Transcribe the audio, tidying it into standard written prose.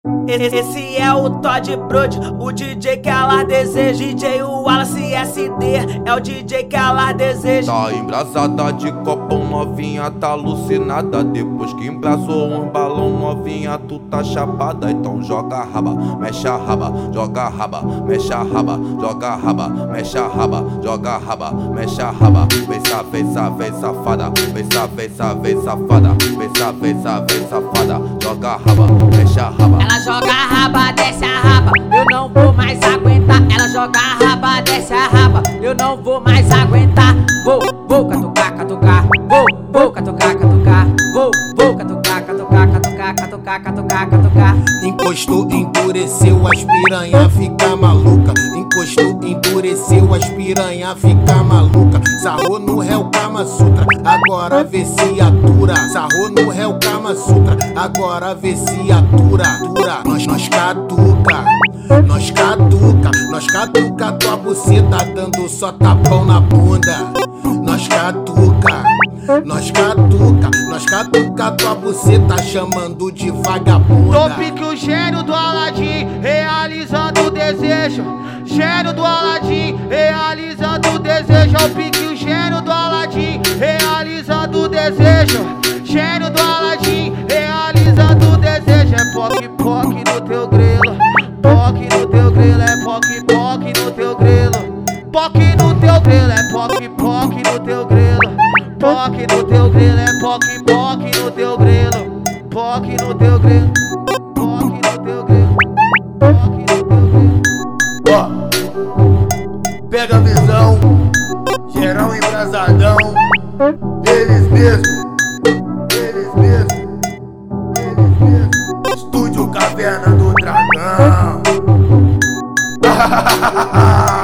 Esse é o Todd Brody, o DJ que ela deseja. DJ Wallace SD, é o DJ que ela deseja. Tá embrasada de copão, novinha tá alucinada. Depois que embrasou um balão, novinha tu tá chapada. Então joga a raba, mexe a raba, joga a raba, mexe a raba, joga a raba, mexe a raba, joga a raba, mexe a raba. Vem safada, vem safada, vem safada, joga a raba, mexe a raba. Ela joga a raba, desce a raba, eu não vou mais aguentar. Ela joga a raba, desce a raba, eu não vou mais aguentar. Vou catucar, catucar, vou catucar, catucar, vou catucar, catucar, catucar, catucar, catucar, catucar. Encostou, endureceu, as piranha fica maluca. Encostou, endureceu, as piranha fica maluca. Sarrou no réu Kama Sutra, agora vê se atura. Sarrou no réu Kama Sutra, agora vê se atura. Nós caduca, nós caduca, nós caduca tua buceta dando só tapão na bunda. Nós caduca, nós caduca, nós caduca tua buceta chamando de vagabunda. Tô pique o gênio do Aladim, realizando o desejo. Gênio do Aladim, realizando o desejo. Eu pique o gênio do Aladim, realizando o desejo. Gênio do Aladim, realizando o desejo. É poc no teu grelo, poc no teu grelo, é poc no teu grelo. Poc no teu grelo, é poc no teu grelo. Poc no teu grelo, é poc no teu grelo. Poc no teu grelo, poc no teu grelo, poc no teu grelo. Ó, pega a visão, geral embrasadão. Eles mesmo, eles mesmo, eles mesmo. Estúdio Caverna do Dragão.